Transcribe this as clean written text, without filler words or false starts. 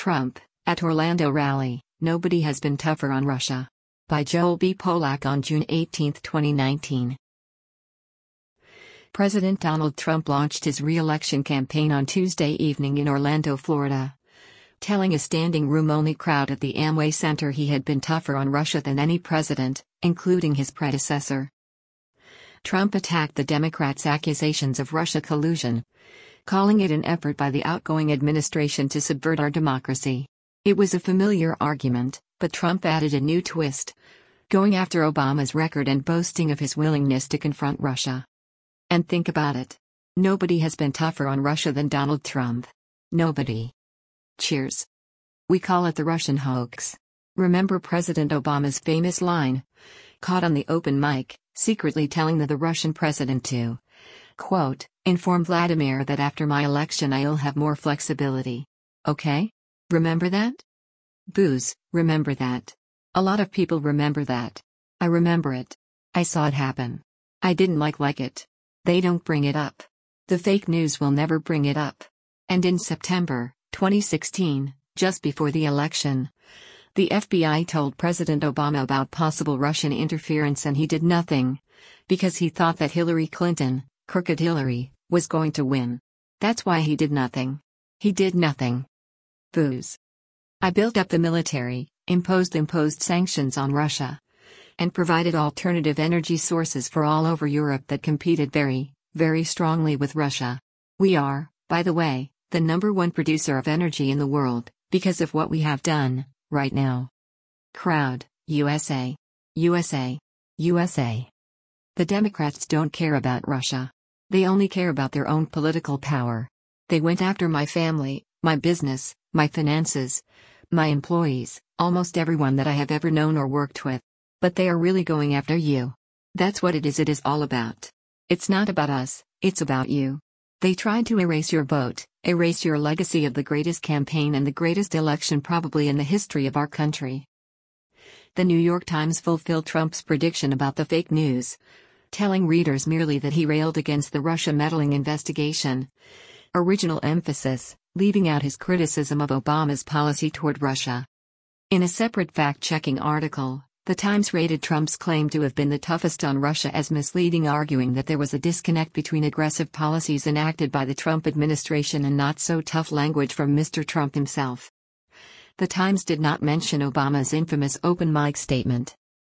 Trump, at Orlando rally, nobody has been tougher on Russia. By Joel B. Polak on June 18, 2019. President Donald Trump launched his re-election campaign on Tuesday evening in Orlando, Florida, telling a standing room-only crowd at the Amway Center he had been tougher on Russia than any president, including his predecessor. Trump attacked the Democrats' accusations of Russia collusion, calling it an effort by the outgoing administration to subvert our democracy. It was a familiar argument, but Trump added a new twist, going after Obama's record and boasting of his willingness to confront Russia. And think about it. Nobody has been tougher on Russia than Donald Trump. Nobody. Cheers. We call it the Russian hoax. Remember President Obama's famous line, caught on the open mic, secretly telling the Russian president to, quote, inform Vladimir that after my election I'll have more flexibility. Okay? Remember that? Booze, remember that. A lot of people remember that. I remember it. I saw it happen. I didn't like it. They don't bring it up. The fake news will never bring it up. And in September 2016, just before the election, the FBI told President Obama about possible Russian interference and he did nothing, because he thought that Hillary Clinton, Crooked Hillary, was going to win. That's why he did nothing. He did nothing. Booze. I built up the military, imposed sanctions on Russia, and provided alternative energy sources for all over Europe that competed very, very strongly with Russia. We are, by the way, the #1 producer of energy in the world, because of what we have done, right now. Crowd, USA. USA. USA. The Democrats don't care about Russia. They only care about their own political power. They went after my family, my business, my finances, my employees, almost everyone that I have ever known or worked with. But they are really going after you. That's what it is all about. It's not about us, it's about you. They tried to erase your vote, erase your legacy of the greatest campaign and the greatest election probably in the history of our country. The New York Times fulfilled Trump's prediction about the fake news, telling readers merely that he railed against the Russia meddling investigation. Original emphasis, leaving out his criticism of Obama's policy toward Russia. In a separate fact-checking article, The Times rated Trump's claim to have been the toughest on Russia as misleading, arguing that there was a disconnect between aggressive policies enacted by the Trump administration and not-so-tough language from Mr. Trump himself. The Times did not mention Obama's infamous open mic statement.